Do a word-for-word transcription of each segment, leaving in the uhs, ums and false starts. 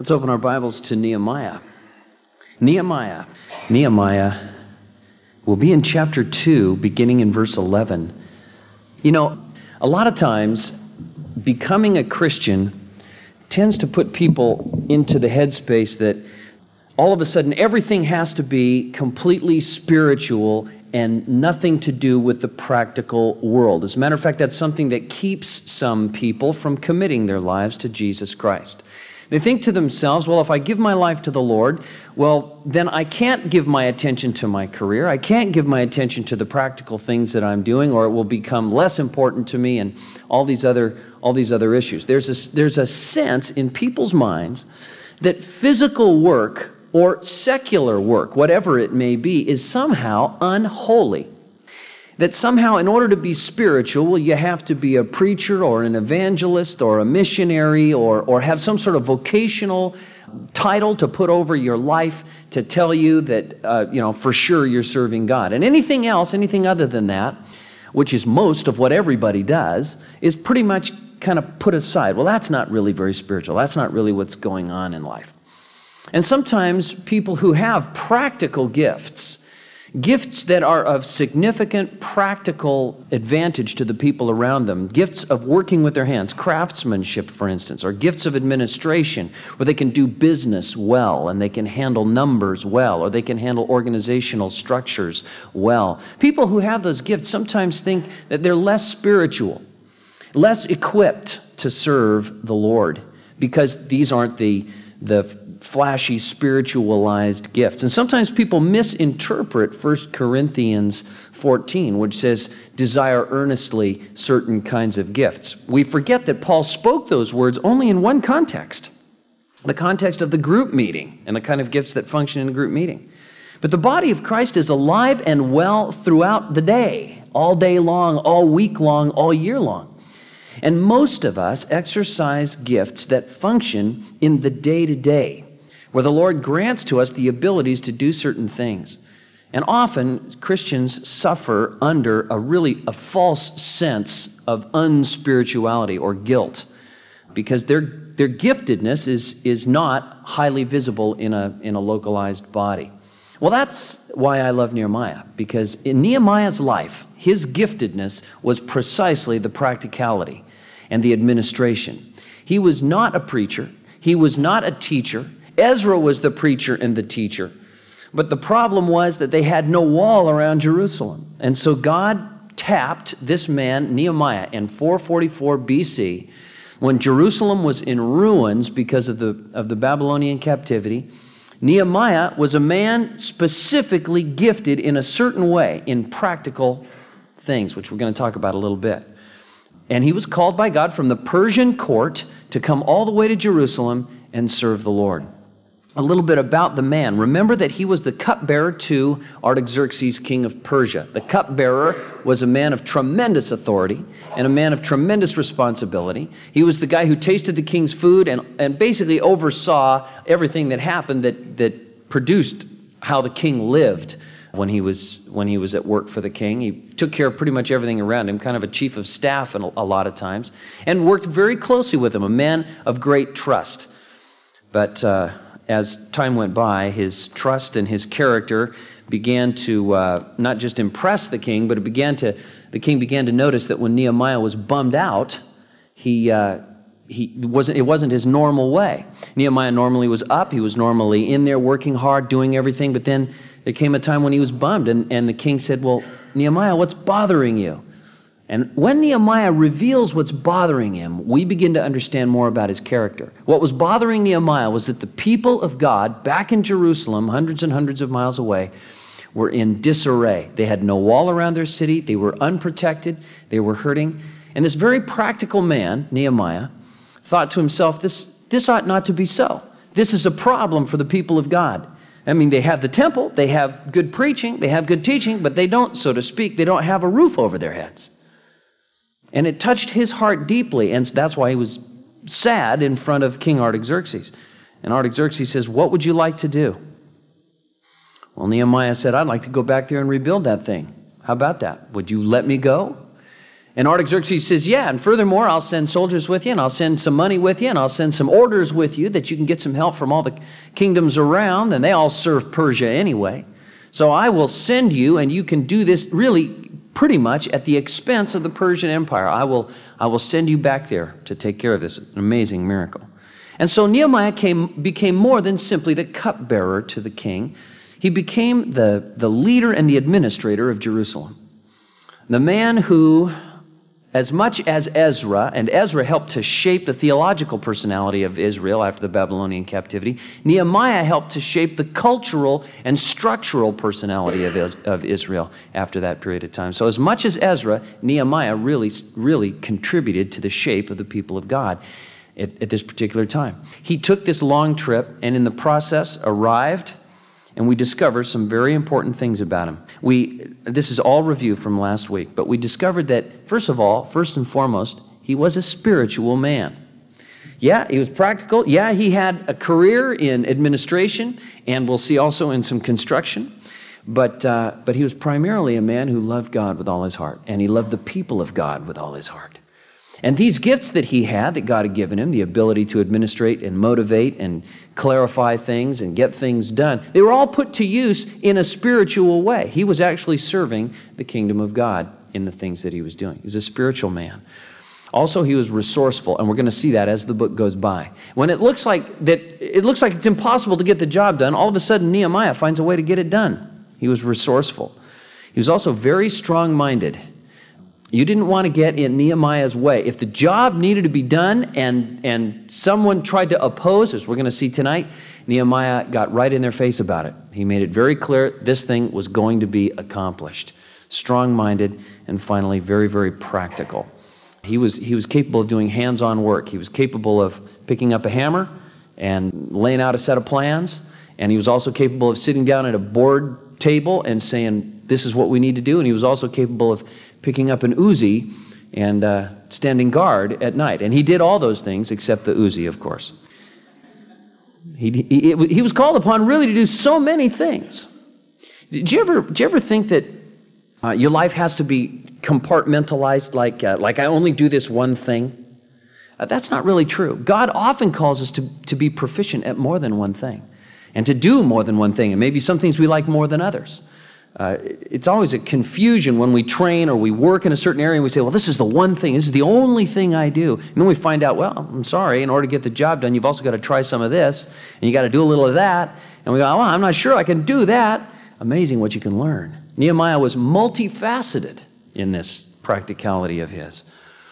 Let's open our Bibles to Nehemiah. Nehemiah. Nehemiah will be in chapter two, beginning in verse eleven. You know, a lot of times, becoming a Christian tends to put people into the headspace that all of a sudden everything has to be completely spiritual and nothing to do with the practical world. As a matter of fact, that's something that keeps some people from committing their lives to Jesus Christ. They think to themselves, well, if I give my life to the Lord, well, then I can't give my attention to my career. I can't give my attention to the practical things that I'm doing, or it will become less important to me, and all these other all these other issues. There's a, there's a sense in people's minds that physical work or secular work, whatever it may be, is somehow unholy. That somehow, in order to be spiritual, well, you have to be a preacher or an evangelist or a missionary or, or have some sort of vocational title to put over your life to tell you that, uh, you know, for sure you're serving God. And anything else, anything other than that, which is most of what everybody does, is pretty much kind of put aside. Well, that's not really very spiritual. That's not really what's going on in life. And sometimes people who have practical gifts, gifts that are of significant practical advantage to the people around them, gifts of working with their hands, craftsmanship, for instance, or gifts of administration, where they can do business well, and they can handle numbers well, or they can handle organizational structures well. People who have those gifts sometimes think that they're less spiritual, less equipped to serve the Lord, because these aren't the, the flashy, spiritualized gifts. And sometimes people misinterpret First Corinthians fourteen, which says, desire earnestly certain kinds of gifts. We forget that Paul spoke those words only in one context, the context of the group meeting and the kind of gifts that function in a group meeting. But the body of Christ is alive and well throughout the day, all day long, all week long, all year long. And most of us exercise gifts that function in the day-to-day, where the Lord grants to us the abilities to do certain things. And often, Christians suffer under a really a false sense of unspirituality or guilt, because their their giftedness is, is not highly visible in a, in a localized body. Well, that's why I love Nehemiah, because in Nehemiah's life, his giftedness was precisely the practicality and the administration. He was not a preacher. He was not a teacher. Ezra was the preacher and the teacher. But the problem was that they had no wall around Jerusalem. And so God tapped this man, Nehemiah, in four forty-four B C, when Jerusalem was in ruins because of the, of the Babylonian captivity. Nehemiah was a man specifically gifted in a certain way in practical things, which we're going to talk about a little bit. And he was called by God from the Persian court to come all the way to Jerusalem and serve the Lord. A little bit about the man. Remember that he was the cupbearer to Artaxerxes, king of Persia. The cupbearer was a man of tremendous authority and a man of tremendous responsibility. He was the guy who tasted the king's food and, and basically oversaw everything that happened that, that produced how the king lived when he was when he was at work for the king. He took care of pretty much everything around him, kind of a chief of staff a, a lot of times, and worked very closely with him, a man of great trust. But uh, as time went by, his trust and his character began to uh, not just impress the king, but it began to the king began to notice that when Nehemiah was bummed out, he uh, he wasn't it wasn't his normal way. Nehemiah normally was up, he was normally in there working hard, doing everything, but then there came a time when he was bummed, and, and the king said, well, Nehemiah, what's bothering you? And when Nehemiah reveals what's bothering him, we begin to understand more about his character. What was bothering Nehemiah was that the people of God back in Jerusalem, hundreds and hundreds of miles away, were in disarray. They had no wall around their city. They were unprotected. They were hurting. And this very practical man, Nehemiah, thought to himself, this, this ought not to be so. This is a problem for the people of God. I mean, they have the temple, they have good preaching, they have good teaching, but they don't, so to speak, they don't have a roof over their heads. And it touched his heart deeply, and that's why he was sad in front of King Artaxerxes. And Artaxerxes says, what would you like to do? Well, Nehemiah said, I'd like to go back there and rebuild that thing. How about that? Would you let me go? And Artaxerxes says, yeah, and furthermore, I'll send soldiers with you, and I'll send some money with you, and I'll send some orders with you that you can get some help from all the kingdoms around, and they all serve Persia anyway. So I will send you, and you can do this really pretty much at the expense of the Persian Empire. I will, I will send you back there to take care of this. An amazing miracle. And so Nehemiah came, became more than simply the cupbearer to the king. He became the, the leader and the administrator of Jerusalem. The man who, as much as Ezra, and Ezra helped to shape the theological personality of Israel after the Babylonian captivity, Nehemiah helped to shape the cultural and structural personality of, of Israel after that period of time. So as much as Ezra, Nehemiah really, really contributed to the shape of the people of God at, at this particular time. He took this long trip and in the process arrived, and we discover some very important things about him. We, this is all review from last week, but we discovered that, first of all, first and foremost, he was a spiritual man. Yeah, he was practical. Yeah, he had a career in administration, and we'll see also in some construction. But, uh, but he was primarily a man who loved God with all his heart, and he loved the people of God with all his heart. And these gifts that he had, that God had given him, the ability to administrate and motivate and clarify things and get things done, they were all put to use in a spiritual way. He was actually serving the kingdom of God in the things that he was doing. He was a spiritual man. Also, he was resourceful, and we're going to see that as the book goes by. When it looks like that, it looks like it's impossible to get the job done, all of a sudden Nehemiah finds a way to get it done. He was resourceful. He was also very strong-minded. You didn't want to get in Nehemiah's way. If the job needed to be done and, and someone tried to oppose, as we're going to see tonight, Nehemiah got right in their face about it. He made it very clear this thing was going to be accomplished. Strong-minded and finally very, very practical. He was, he was capable of doing hands-on work. He was capable of picking up a hammer and laying out a set of plans. And he was also capable of sitting down at a board table and saying, this is what we need to do. And he was also capable of picking up an Uzi and uh, standing guard at night. And he did all those things except the Uzi, of course. He, he, he was called upon really to do so many things. Did you ever, did you ever think that uh, your life has to be compartmentalized, like, uh, like I only do this one thing? Uh, that's not really true. God often calls us to, to be proficient at more than one thing and to do more than one thing. And maybe some things we like more than others. Uh, it's always a confusion when we train or we work in a certain area and we say, well, this is the one thing, this is the only thing I do. And then we find out, well, I'm sorry, in order to get the job done, you've also got to try some of this, and you got to do a little of that. And we go, well, I'm not sure I can do that. Amazing what you can learn. Nehemiah was multifaceted in this practicality of his.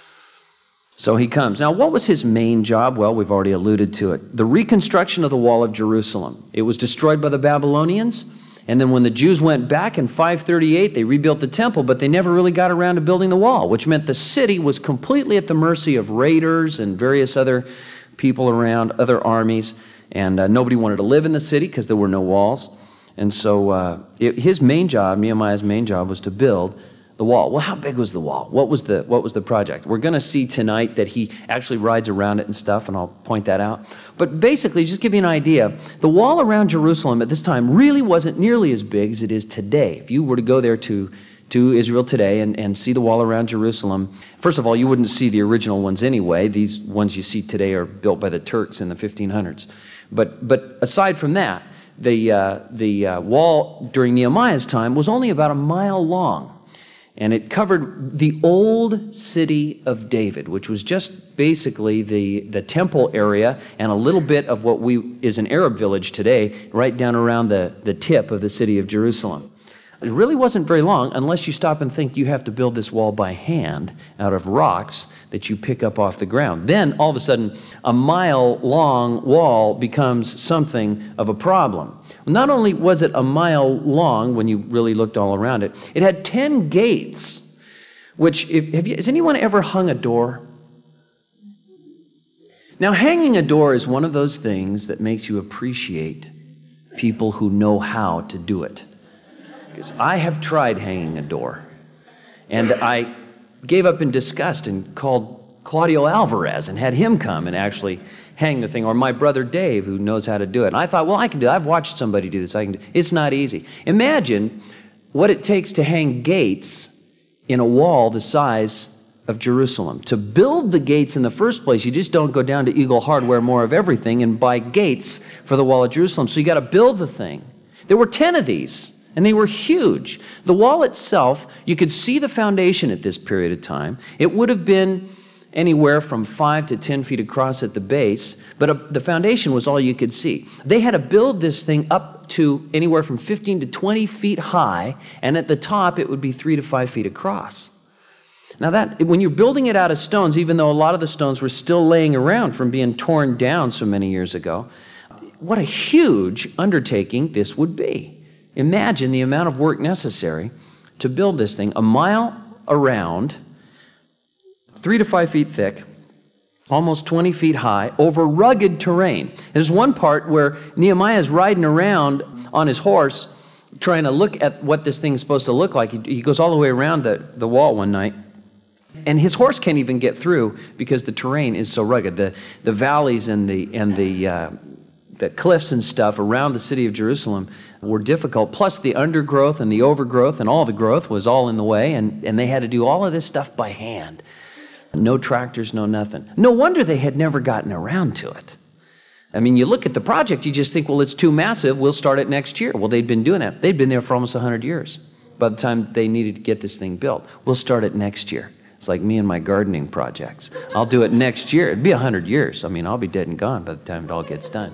So he comes. Now, what was his main job? Well, we've already alluded to it. The reconstruction of the wall of Jerusalem. It was destroyed by the Babylonians. And then when the Jews went back in five thirty-eight, they rebuilt the temple, but they never really got around to building the wall, which meant the city was completely at the mercy of raiders and various other people around, other armies, and uh, nobody wanted to live in the city because there were no walls. And so uh, it, his main job, Nehemiah's main job, was to build the wall. Well, how big was the wall? What was the, what was the project? We're going to see tonight that he actually rides around it and stuff, and I'll point that out. But basically, just to give you an idea, the wall around Jerusalem at this time really wasn't nearly as big as it is today. If you were to go there to, to Israel today and, and see the wall around Jerusalem, first of all, you wouldn't see the original ones anyway. These ones you see today are built by the Turks in the fifteen hundreds. But, but aside from that, the, uh, the uh, wall during Nehemiah's time was only about a mile long. And it covered the old city of David, which was just basically the, the temple area and a little bit of what we is an Arab village today, right down around the, the tip of the city of Jerusalem. It really wasn't very long unless you stop and think you have to build this wall by hand out of rocks that you pick up off the ground. Then, all of a sudden, a mile-long wall becomes something of a problem. Not only was it a mile long when you really looked all around it, it had ten gates, which, if, have you, has anyone ever hung a door? Now, hanging a door is one of those things that makes you appreciate people who know how to do it. Because I have tried hanging a door, and I gave up in disgust and called Claudio Alvarez and had him come and actually hang the thing, or my brother Dave, who knows how to do it. And I thought, well, I can do it. I've watched somebody do this. I can do it. It's not easy. Imagine what it takes to hang gates in a wall the size of Jerusalem. To build the gates in the first place, you just don't go down to Eagle Hardware, more of everything, and buy gates for the wall of Jerusalem. So you got to build the thing. There were ten of these, and they were huge. The wall itself, you could see the foundation at this period of time. It would have been anywhere from five to ten feet across at the base, but uh, the foundation was all you could see. They had to build this thing up to anywhere from fifteen to twenty feet high, and at the top it would be three to five feet across. Now that, when you're building it out of stones, even though a lot of the stones were still laying around from being torn down so many years ago, what a huge undertaking this would be. Imagine the amount of work necessary to build this thing a mile around, three to five feet thick, almost twenty feet high, over rugged terrain. There's one part where Nehemiah is riding around on his horse trying to look at what this thing's supposed to look like. He, he goes all the way around the, the wall one night, and his horse can't even get through because the terrain is so rugged. The, the valleys and the, and the, uh, the cliffs and stuff around the city of Jerusalem were difficult, plus the undergrowth and the overgrowth and all the growth was all in the way, and, and they had to do all of this stuff by hand. No tractors, no nothing. No wonder they had never gotten around to it. I mean, you look at the project, you just think, well, it's too massive, we'll start it next year. Well, they'd been doing that. They'd been there for almost one hundred years by the time they needed to get this thing built. We'll start it next year. It's like me and my gardening projects. I'll do it next year. It'd be one hundred years. I mean, I'll be dead and gone by the time it all gets done.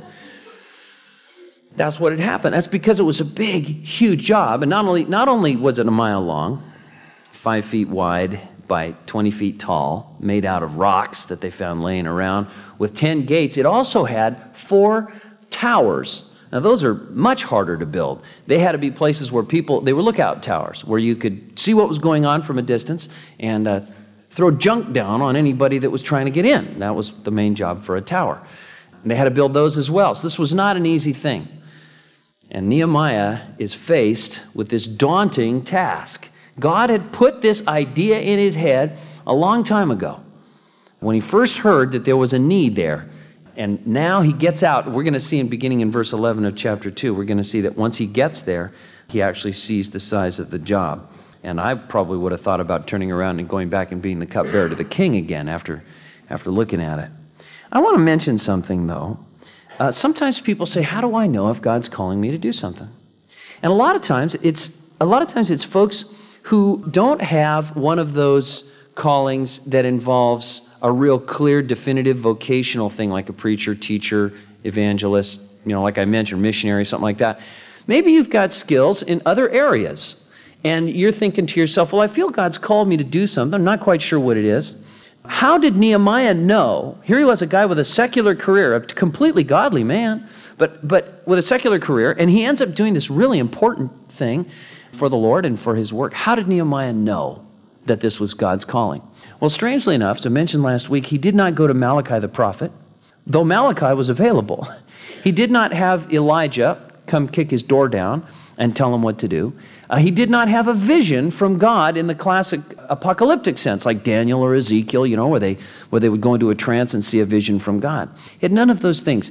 That's what had happened. That's because it was a big, huge job. And not only, not only was it a mile long, five feet wide by twenty feet tall, made out of rocks that they found laying around, with ten gates, it also had four towers. Now, those are much harder to build. They had to be places where people, they were lookout towers, where you could see what was going on from a distance and uh, throw junk down on anybody that was trying to get in. That was the main job for a tower. And they had to build those as well. So this was not an easy thing. And Nehemiah is faced with this daunting task. God had put this idea in his head a long time ago when he first heard that there was a need there. And now he gets out. We're going to see in beginning in verse eleven of chapter two, we're going to see that once he gets there, he actually sees the size of the job. And I probably would have thought about turning around and going back and being the cupbearer to the king again after, after looking at it. I want to mention something, though. Uh, sometimes people say, how do I know if God's calling me to do something? And a lot of times it's a lot of times it's folks who don't have one of those callings that involves a real clear, definitive vocational thing like a preacher, teacher, evangelist, you know, like I mentioned, missionary, something like that. Maybe you've got skills in other areas, and you're thinking to yourself, well, I feel God's called me to do something. I'm not quite sure what it is. How did Nehemiah know? Here he was, a guy with a secular career, a completely godly man, but, but with a secular career, and he ends up doing this really important thing for the Lord and for his work. How did Nehemiah know that this was God's calling? Well, strangely enough, as I mentioned last week, he did not go to Malachi the prophet, though Malachi was available. He did not have Elijah come kick his door down and tell him what to do. Uh, he did not have a vision from God in the classic apocalyptic sense, like Daniel or Ezekiel, you know, where they, where they would go into a trance and see a vision from God. He had none of those things.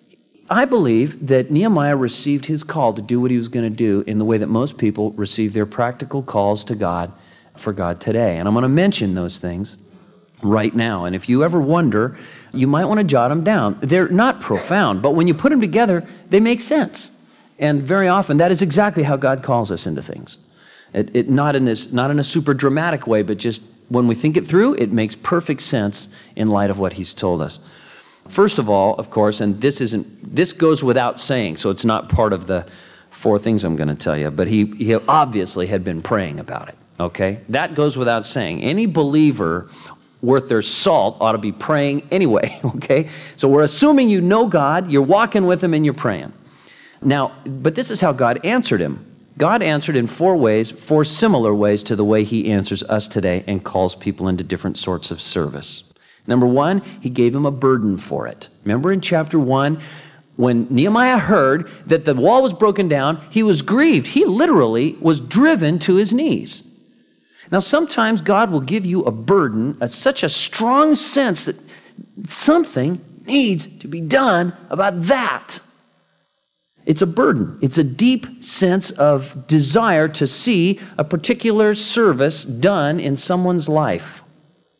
I believe that Nehemiah received his call to do what he was going to do in the way that most people receive their practical calls to God for God today. And I'm going to mention those things right now. And if you ever wonder, you might want to jot them down. They're not profound, but when you put them together, they make sense. And very often, that is exactly how God calls us into things. It, it not in this, not in a super dramatic way, but just when we think it through, it makes perfect sense in light of what he's told us. First of all, of course, and this isn't, this goes without saying, so it's not part of the four things I'm going to tell you, but he, he obviously had been praying about it, okay? That goes without saying. Any believer worth their salt ought to be praying anyway, okay? So we're assuming you know God, you're walking with him, and you're praying. Now, but this is how God answered him. God answered in four ways, four similar ways to the way he answers us today and calls people into different sorts of service. Number one, he gave him a burden for it. Remember in chapter one, when Nehemiah heard that the wall was broken down, he was grieved. He literally was driven to his knees. Now, sometimes God will give you a burden, a, such a strong sense that something needs to be done about that. It's a burden. It's a deep sense of desire to see a particular service done in someone's life.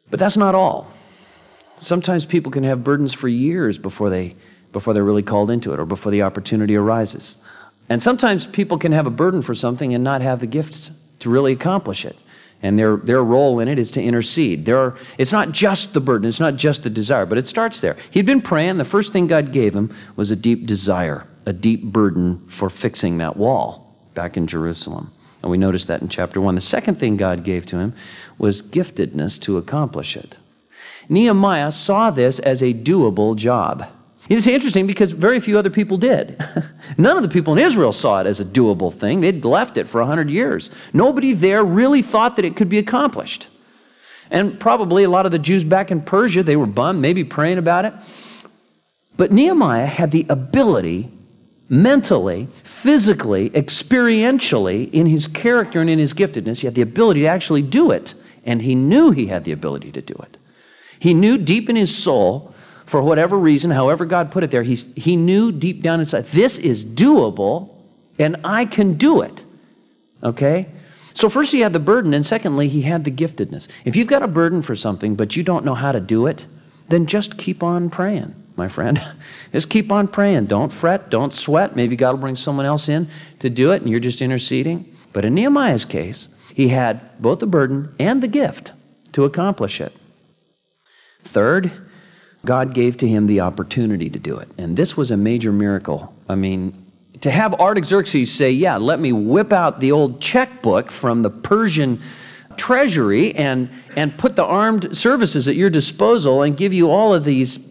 But that's not all. Sometimes people can have burdens for years before they before they're really called into it or before the opportunity arises. And sometimes people can have a burden for something and not have the gifts to really accomplish it. And their their role in it is to intercede. There are, it's not just the burden, it's not just the desire, but it starts there. He'd been praying. The first thing God gave him was a deep desire, a deep burden for fixing that wall back in Jerusalem. And we noticed that in chapter one. The second thing God gave to him was giftedness to accomplish it. Nehemiah saw this as a doable job. It's interesting because very few other people did. None of the people in Israel saw it as a doable thing. They'd left it for a hundred years. Nobody there really thought that it could be accomplished. And probably a lot of the Jews back in Persia, they were bummed, maybe praying about it. But Nehemiah had the ability, mentally, physically, experientially, in his character and in his giftedness, he had the ability to actually do it. And he knew he had the ability to do it. He knew deep in his soul, for whatever reason, however God put it there, he's, he knew deep down inside, this is doable, and I can do it. Okay? So first he had the burden, and secondly, he had the giftedness. If you've got a burden for something, but you don't know how to do it, then just keep on praying, my friend. Just keep on praying. Don't fret, don't sweat. Maybe God will bring someone else in to do it, and you're just interceding. But in Nehemiah's case, he had both the burden and the gift to accomplish it. Third, God gave to him the opportunity to do it. And this was a major miracle. I mean, to have Artaxerxes say, yeah, let me whip out the old checkbook from the Persian treasury and, and put the armed services at your disposal and give you all of these,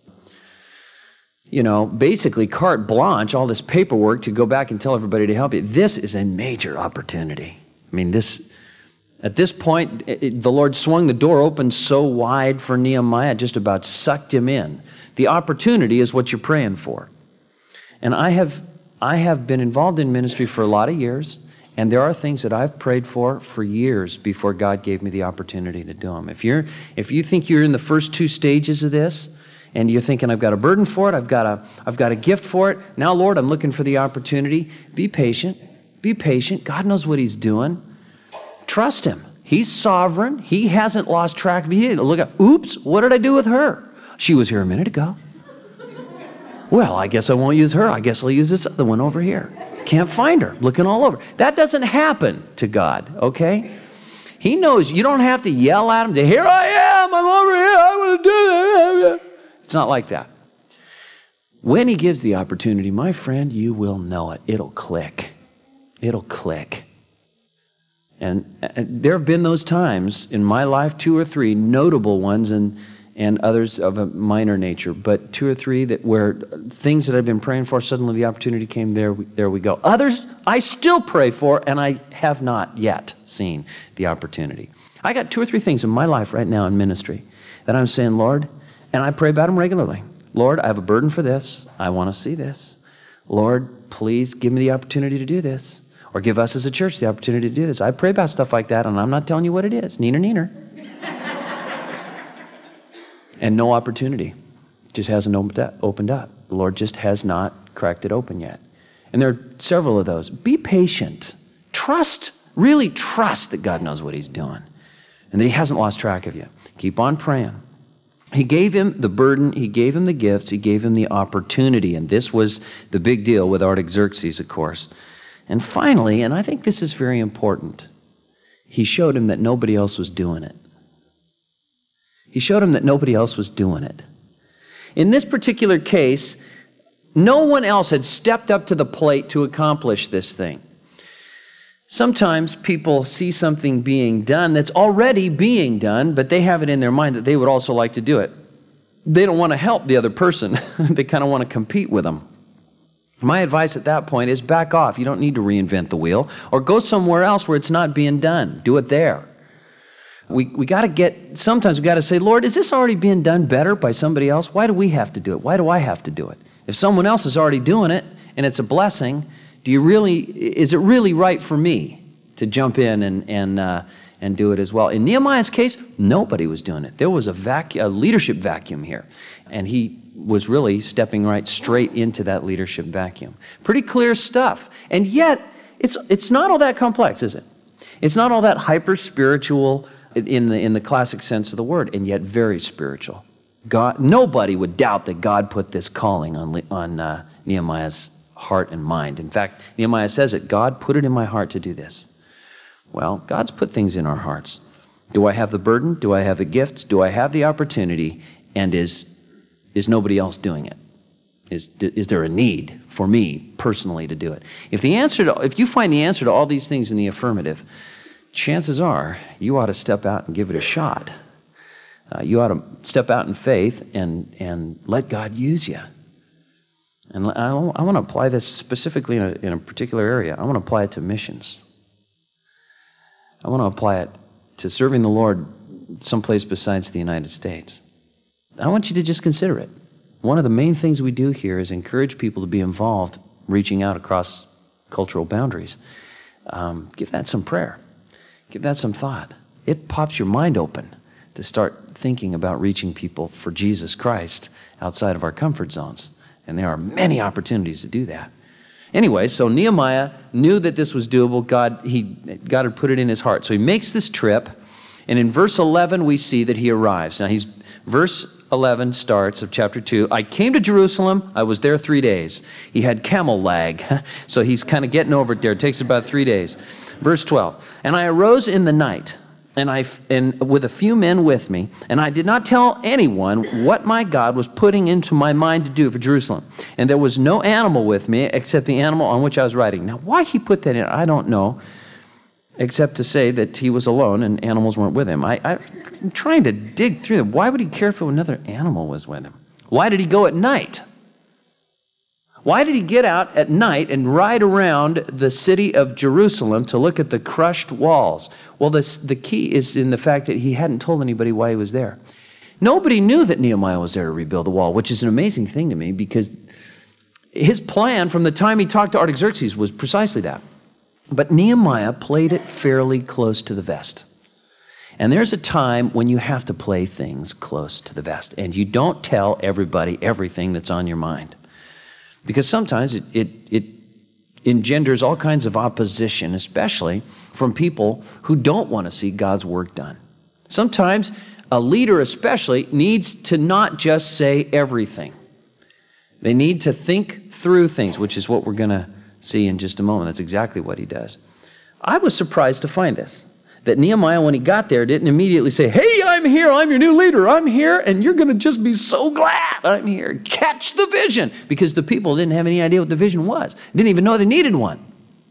you know, basically carte blanche, all this paperwork to go back and tell everybody to help you. This is a major opportunity. I mean, this... At this point, it, the Lord swung the door open so wide for Nehemiah, it just about sucked him in. The opportunity is what you're praying for. And I have, I have been involved in ministry for a lot of years, and there are things that I've prayed for for years before God gave me the opportunity to do them. If you're, if you think you're in the first two stages of this, and you're thinking, I've got a burden for it, I've got a, I've got a gift for it, now, Lord, I'm looking for the opportunity, be patient, be patient. God knows what He's doing. Trust Him. He's sovereign. He hasn't lost track of you. He didn't look at, oops, what did I do with her? She was here a minute ago. Well, I guess I won't use her. I guess I'll use this other one over here. Can't find her. Looking all over. That doesn't happen to God, okay? He knows you don't have to yell at Him to, here I am, I'm over here, I want to do that. It's not like that. When He gives the opportunity, my friend, you will know it. It'll click. It'll click. And, and there have been those times in my life, two or three notable ones and, and others of a minor nature, but two or three that where things that I've been praying for, suddenly the opportunity came, there we, there we go. Others I still pray for, and I have not yet seen the opportunity. I got two or three things in my life right now in ministry that I'm saying, Lord, and I pray about them regularly. Lord, I have a burden for this. I want to see this. Lord, please give me the opportunity to do this. Or give us as a church the opportunity to do this. I pray about stuff like that, and I'm not telling you what it is. Neener, neener. And no opportunity. Just hasn't opened up, opened up. The Lord just has not cracked it open yet. And there are several of those. Be patient. Trust, really trust that God knows what He's doing. And that He hasn't lost track of you. Keep on praying. He gave him the burden, He gave him the gifts, He gave him the opportunity. And this was the big deal with Artaxerxes, of course. And finally, and I think this is very important, He showed him that nobody else was doing it. He showed him that nobody else was doing it. In this particular case, no one else had stepped up to the plate to accomplish this thing. Sometimes people see something being done that's already being done, but they have it in their mind that they would also like to do it. They don't want to help the other person. They kind of want to compete with them. My advice at that point is back off. You don't need to reinvent the wheel, or go somewhere else where it's not being done. Do it there. We we got to get, sometimes we got to say, Lord, is this already being done better by somebody else? Why do we have to do it? Why do I have to do it? If someone else is already doing it and it's a blessing, do you really, is it really right for me to jump in and and uh, and do it as well? In Nehemiah's case, nobody was doing it. There was a vacuum, a leadership vacuum here, and he was really stepping right straight into that leadership vacuum. Pretty clear stuff. And yet, it's it's not all that complex, is it? It's not all that hyper-spiritual, in the, in the classic sense of the word, and yet very spiritual. God, nobody would doubt that God put this calling on, on uh, Nehemiah's heart and mind. In fact, Nehemiah says it, God put it in my heart to do this. Well, God's put things in our hearts. Do I have the burden? Do I have the gifts? Do I have the opportunity? And is, is nobody else doing it? Is, is there a need for me personally to do it? If the answer to, if you find the answer to all these things in the affirmative, chances are you ought to step out and give it a shot. Uh, you ought to step out in faith and, and let God use you. And I, I want to apply this specifically in a, in a particular area. I want to apply it to missions. I want to apply it to serving the Lord someplace besides the United States. I want you to just consider it. One of the main things we do here is encourage people to be involved, reaching out across cultural boundaries. Um, give that some prayer. Give that some thought. It pops your mind open to start thinking about reaching people for Jesus Christ outside of our comfort zones. And there are many opportunities to do that. Anyway, so Nehemiah knew that this was doable. God, he, God had put it in his heart. So he makes this trip, and in verse eleven we see that he arrives. Now he's, verse eleven starts of chapter two. I came to Jerusalem. I was there three days. He had camel lag, so he's kind of getting over it there. It takes about three days. Verse twelve, and I arose in the night, and I and with a few men with me, and I did not tell anyone what my God was putting into my mind to do for Jerusalem. And there was no animal with me except the animal on which I was riding. Now, why he put that in, I don't know, except to say that he was alone and animals weren't with him. I, I, I'm trying to dig through them. Why would he care if another animal was with him? Why did he go at night? Why did he get out at night and ride around the city of Jerusalem to look at the crushed walls? Well, this, the key is in the fact that he hadn't told anybody why he was there. Nobody knew that Nehemiah was there to rebuild the wall, which is an amazing thing to me because his plan from the time he talked to Artaxerxes was precisely that. But Nehemiah played it fairly close to the vest. And there's a time when you have to play things close to the vest, and you don't tell everybody everything that's on your mind. Because sometimes it, it, it engenders all kinds of opposition, especially from people who don't want to see God's work done. Sometimes a leader especially needs to not just say everything. They need to think through things, which is what we're going to see in just a moment. That's exactly what he does. I was surprised to find this, that Nehemiah, when he got there, didn't immediately say, hey, I'm here, I'm your new leader, I'm here, and you're going to just be so glad I'm here. Catch the vision. Because the people didn't have any idea what the vision was. Didn't even know they needed one.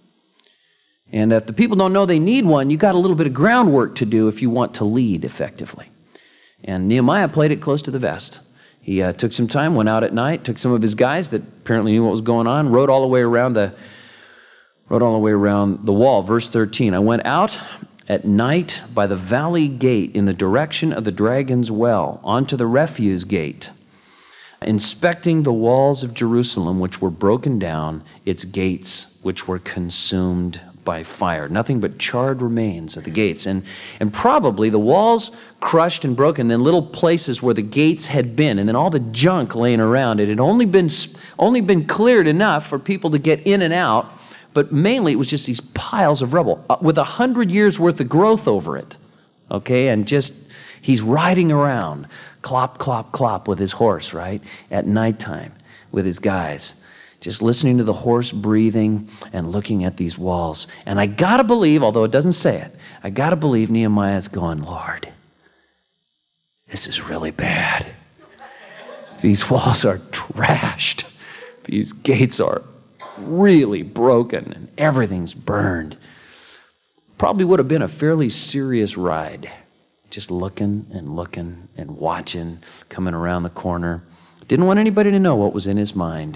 And if the people don't know they need one, you got a little bit of groundwork to do if you want to lead effectively. And Nehemiah played it close to the vest. He uh, took some time, went out at night, took some of his guys that apparently knew what was going on, rode all the way around the, rode all the way around the wall. Verse thirteen, I went out at night by the valley gate in the direction of the dragon's well, onto the refuse gate, inspecting the walls of Jerusalem, which were broken down, its gates, which were consumed by fire. Nothing but charred remains of the gates. And, and probably the walls crushed and broken, then little places where the gates had been, and then all the junk laying around. It had only been, only been cleared enough for people to get in and out, but mainly it was just these piles of rubble uh, with a hundred years worth of growth over it. Okay, and just, he's riding around, clop, clop, clop with his horse, right, at nighttime with his guys, just listening to the horse breathing and looking at these walls. And I gotta believe, although it doesn't say it, I gotta believe Nehemiah's going, Lord, this is really bad. These walls are trashed. These gates are really broken and everything's burned. Probably would have been a fairly serious ride. Just looking and looking and watching, coming around the corner. Didn't want anybody to know what was in his mind.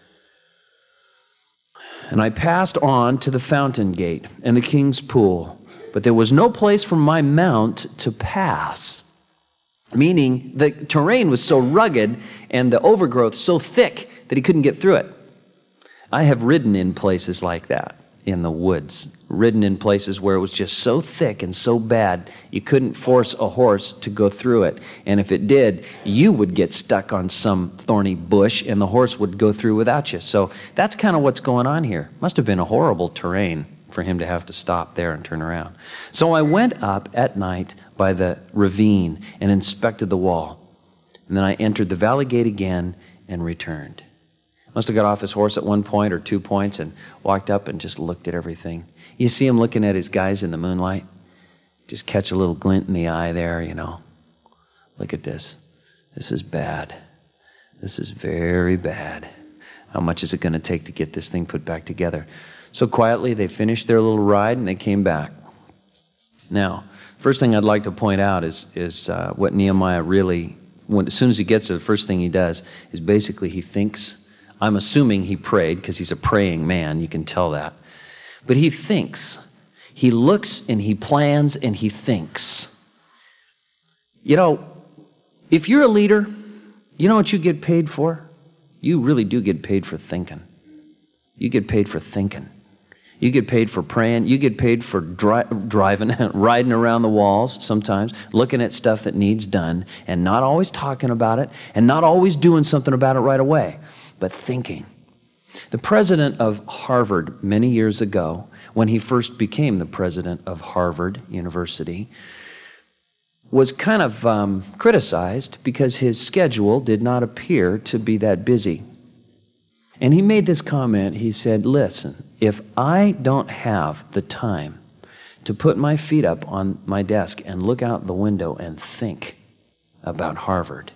And I passed on to the fountain gate and the king's pool, but there was no place for my mount to pass. Meaning the terrain was so rugged and the overgrowth so thick that he couldn't get through it. I have ridden in places like that, in the woods, ridden in places where it was just so thick and so bad, you couldn't force a horse to go through it. And if it did, you would get stuck on some thorny bush and the horse would go through without you. So that's kind of what's going on here. Must have been a horrible terrain for him to have to stop there and turn around. So I went up at night by the ravine and inspected the wall. And then I entered the valley gate again and returned. Must have got off his horse at one point or two points and walked up and just looked at everything. You see him looking at his guys in the moonlight? Just catch a little glint in the eye there, you know. Look at this. This is bad. This is very bad. How much is it going to take to get this thing put back together? So quietly, they finished their little ride and they came back. Now, first thing I'd like to point out is, is uh, what Nehemiah really, when, as soon as he gets there, the first thing he does is basically he thinks. I'm assuming he prayed because he's a praying man. You can tell that. But he thinks. He looks and he plans and he thinks. You know, if you're a leader, you know what you get paid for? You really do get paid for thinking. You get paid for thinking. You get paid for praying. You get paid for dri- driving, riding around the walls sometimes, looking at stuff that needs done, and not always talking about it, and not always doing something about it right away, but thinking. The president of Harvard many years ago, when he first became the president of Harvard University, was kind of um, criticized because his schedule did not appear to be that busy. And he made this comment. He said, listen, if I don't have the time to put my feet up on my desk and look out the window and think about Harvard,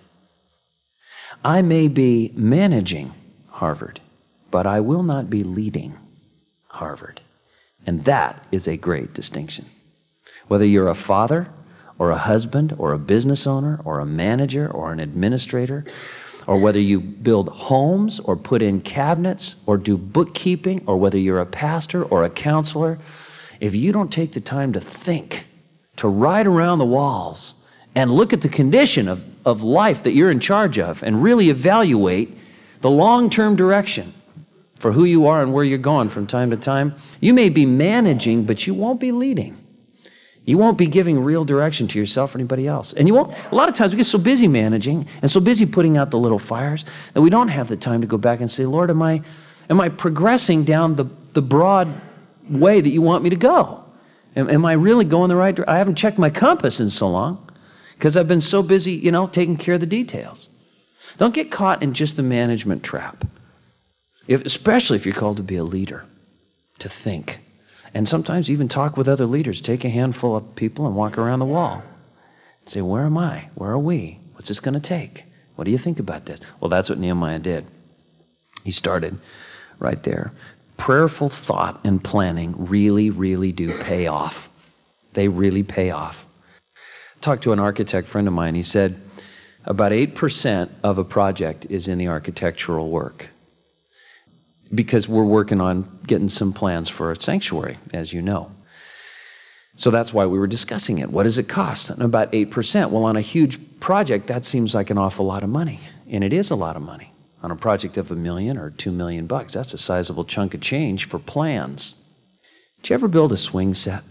I may be managing Harvard, but I will not be leading Harvard. And that is a great distinction. Whether you're a father or a husband or a business owner or a manager or an administrator, or whether you build homes or put in cabinets or do bookkeeping, or whether you're a pastor or a counselor, if you don't take the time to think, to ride around the walls and look at the condition of, of life that you're in charge of and really evaluate the long-term direction for who you are and where you're going from time to time, you may be managing, but you won't be leading. You won't be giving real direction to yourself or anybody else. And you won't, a lot of times we get so busy managing and so busy putting out the little fires that we don't have the time to go back and say, Lord, am I, am I progressing down the, the broad way that you want me to go? Am, am I really going the right direction? I haven't checked my compass in so long because I've been so busy, you know, taking care of the details. Don't get caught in just the management trap, if, especially if you're called to be a leader, to think. And sometimes even talk with other leaders. Take a handful of people and walk around the wall. And say, where am I? Where are we? What's this going to take? What do you think about this? Well, that's what Nehemiah did. He started right there. Prayerful thought and planning really, really do pay off. They really pay off. I talked to an architect friend of mine. He said about eight percent of a project is in the architectural work, because we're working on getting some plans for a sanctuary, as you know. So that's why we were discussing it. What does it cost? And about eight percent. Well, on a huge project, that seems like an awful lot of money. And it is a lot of money. On a project of a million or two million bucks, that's a sizable chunk of change for plans. Did you ever build a swing set?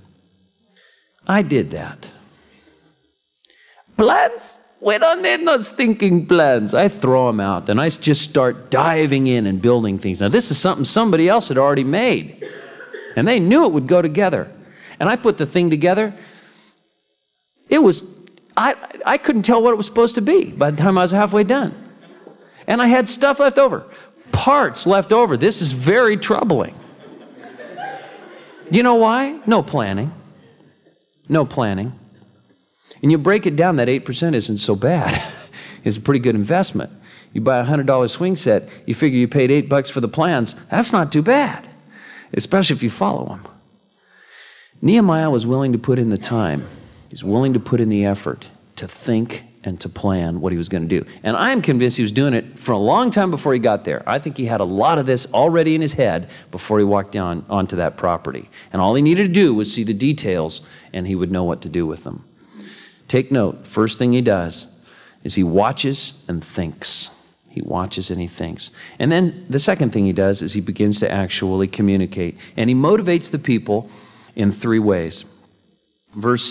I did that. Plans? We don't need no stinking plans. I throw them out, and I just start diving in and building things. Now, this is something somebody else had already made, and they knew it would go together. And I put the thing together. It was, I, I couldn't tell what it was supposed to be by the time I was halfway done. And I had stuff left over, parts left over. This is very troubling. You know why? No planning. No planning. And you break it down, that eight percent isn't so bad. It's a pretty good investment. You buy a one hundred dollar swing set, you figure you paid eight bucks for the plans. That's not too bad, especially if you follow them. Nehemiah was willing to put in the time. He's willing to put in the effort to think and to plan what he was going to do. And I'm convinced he was doing it for a long time before he got there. I think he had a lot of this already in his head before he walked down onto that property. And all he needed to do was see the details, and he would know what to do with them. Take note, first thing he does is he watches and thinks. He watches and he thinks. And then the second thing he does is he begins to actually communicate. And he motivates the people in three ways. Verse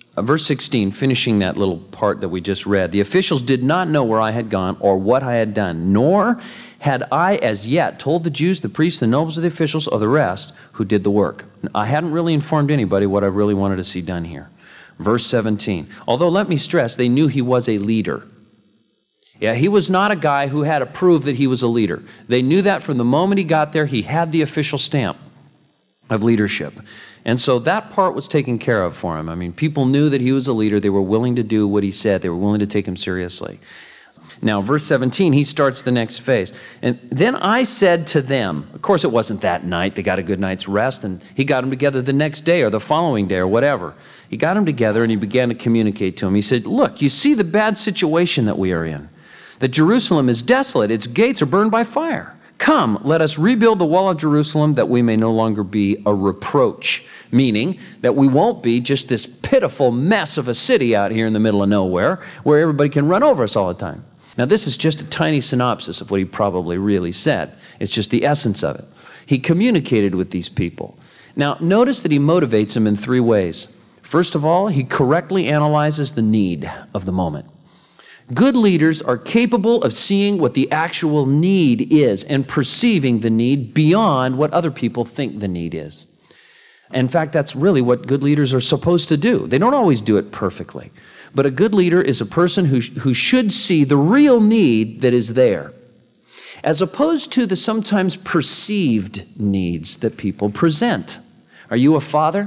Uh, verse sixteen, finishing that little part that we just read. The officials did not know where I had gone or what I had done, nor had I as yet told the Jews, the priests, the nobles of the officials, or the rest who did the work. I hadn't really informed anybody what I really wanted to see done here. Verse seventeen, although let me stress, they knew he was a leader. Yeah, he was not a guy who had to prove that he was a leader. They knew that from the moment he got there, he had the official stamp of leadership. And so that part was taken care of for him. I mean, people knew that he was a leader. They were willing to do what he said. They were willing to take him seriously. Now, verse seventeen, he starts the next phase. And then I said to them, of course it wasn't that night. They got a good night's rest, and he got them together the next day or the following day or whatever. He got them together and he began to communicate to them. He said, look, you see the bad situation that we are in. That Jerusalem is desolate. Its gates are burned by fire. Come, let us rebuild the wall of Jerusalem that we may no longer be a reproach. Meaning that we won't be just this pitiful mess of a city out here in the middle of nowhere where everybody can run over us all the time. Now this is just a tiny synopsis of what he probably really said. It's just the essence of it. He communicated with these people. Now notice that he motivates them in three ways. First of all, he correctly analyzes the need of the moment. Good leaders are capable of seeing what the actual need is and perceiving the need beyond what other people think the need is. In fact, that's really what good leaders are supposed to do. They don't always do it perfectly. But a good leader is a person who, who should see the real need that is there, as opposed to the sometimes perceived needs that people present. Are you a father?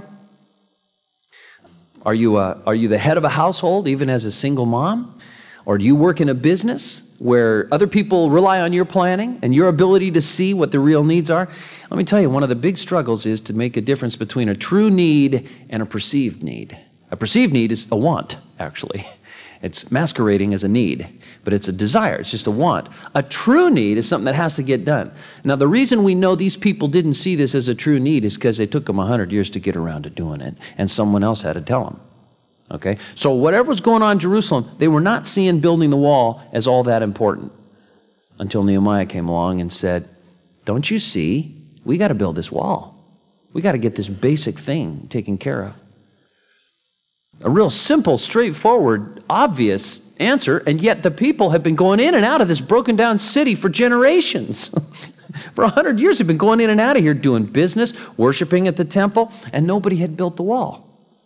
Are you, a, are you the head of a household, even as a single mom? Or do you work in a business where other people rely on your planning and your ability to see what the real needs are? Let me tell you, one of the big struggles is to make a difference between a true need and a perceived need. A perceived need is a want, actually. It's masquerading as a need, but it's a desire. It's just a want. A true need is something that has to get done. Now, the reason we know these people didn't see this as a true need is because they took them a hundred years to get around to doing it, and someone else had to tell them. Okay? So whatever was going on in Jerusalem, they were not seeing building the wall as all that important until Nehemiah came along and said, don't you see? We got to build this wall. We got to get this basic thing taken care of. A real simple, straightforward, obvious answer, and yet the people have been going in and out of this broken down city for generations. For a hundred years they've been going in and out of here doing business, worshiping at the temple, and nobody had built the wall.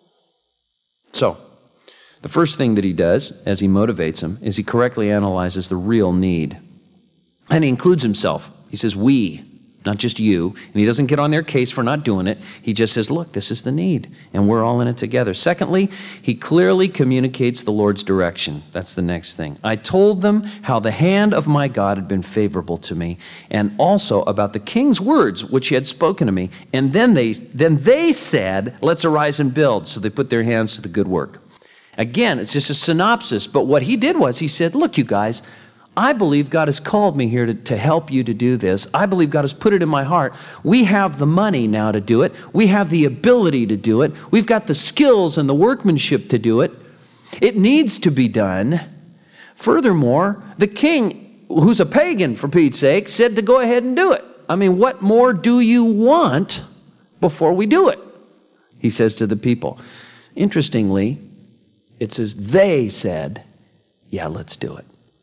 So, the first thing that he does, as he motivates them, is he correctly analyzes the real need. And he includes himself. He says, we, not just you. And he doesn't get on their case for not doing it. He just says, look, this is the need, and we're all in it together. Secondly, he clearly communicates the Lord's direction. That's the next thing. I told them how the hand of my God had been favorable to me, and also about the king's words which he had spoken to me. And then they, then they said, let's arise and build. So they put their hands to the good work. Again, it's just a synopsis, but what he did was he said, look, you guys, I believe God has called me here to, to help you to do this. I believe God has put it in my heart. We have the money now to do it. We have the ability to do it. We've got the skills and the workmanship to do it. It needs to be done. Furthermore, the king, who's a pagan for Pete's sake, said to go ahead and do it. I mean, what more do you want before we do it? He says to the people. Interestingly, it says they said, yeah, let's do it.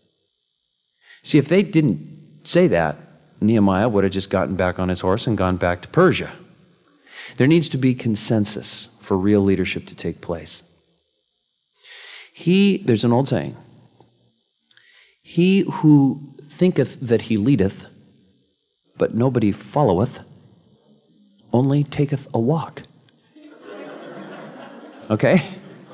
See, if they didn't say that, Nehemiah would have just gotten back on his horse and gone back to Persia. There needs to be consensus for real leadership to take place. He, there's an old saying, he who thinketh that he leadeth, but nobody followeth, only taketh a walk. Okay?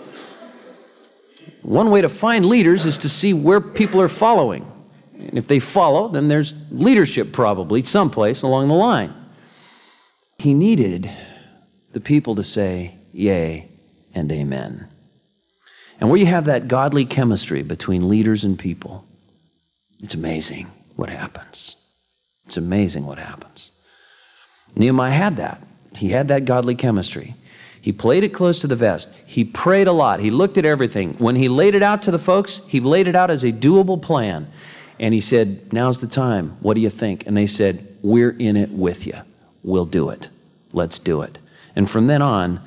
One way to find leaders is to see where people are following. And if they follow, then there's leadership probably someplace along the line. He needed the people to say yea and amen. And where you have that godly chemistry between leaders and people, it's amazing what happens. It's amazing what happens. Nehemiah had that. He had that godly chemistry. He played it close to the vest. He prayed a lot. He looked at everything. When he laid it out to the folks, he laid it out as a doable plan. And he said, now's the time. What do you think? And they said, we're in it with you. We'll do it. Let's do it. And from then on,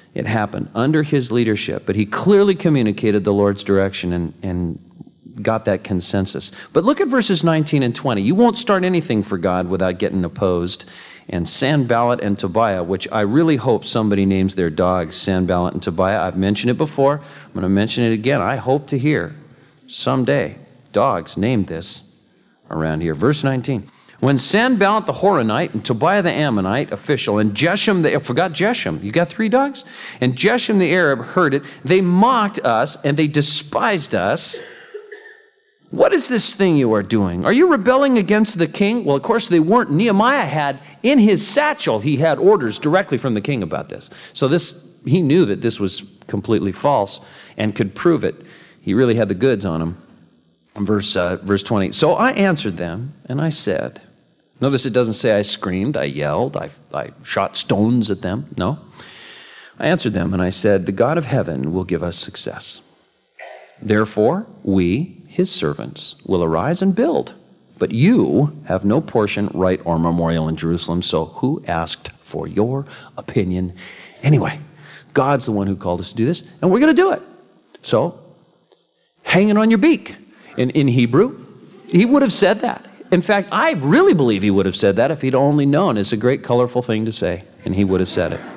It happened under his leadership, but he clearly communicated the Lord's direction and, and got that consensus. But look at verses nineteen and twenty. You won't start anything for God without getting opposed. And Sanballat and Tobiah, which I really hope somebody names their dogs Sanballat and Tobiah. I've mentioned it before. I'm going to mention it again. I hope to hear someday dogs named this around here. Verse nineteen. When Sanballat the Horonite and Tobiah the Ammonite official and Geshem the, I forgot Geshem, you got three dogs? And Geshem the Arab heard it, they mocked us and they despised us. What is this thing you are doing? Are you rebelling against the king? Well, of course they weren't. Nehemiah had, in his satchel, he had orders directly from the king about this. So this, he knew that this was completely false and could prove it. He really had the goods on him. Verse, uh, verse twenty. So I answered them and I said, notice it doesn't say I screamed, I yelled, I, I shot stones at them. No. I answered them and I said, the God of heaven will give us success. Therefore, we, his servants, will arise and build. But you have no portion, right, or memorial in Jerusalem, so who asked for your opinion anyway? God's the one who called us to do this, and we're going to do it. So, hang it on your beak. In, in Hebrew, he would have said that. In fact, I really believe he would have said that if he'd only known. It's a great, colorful thing to say, and he would have said it.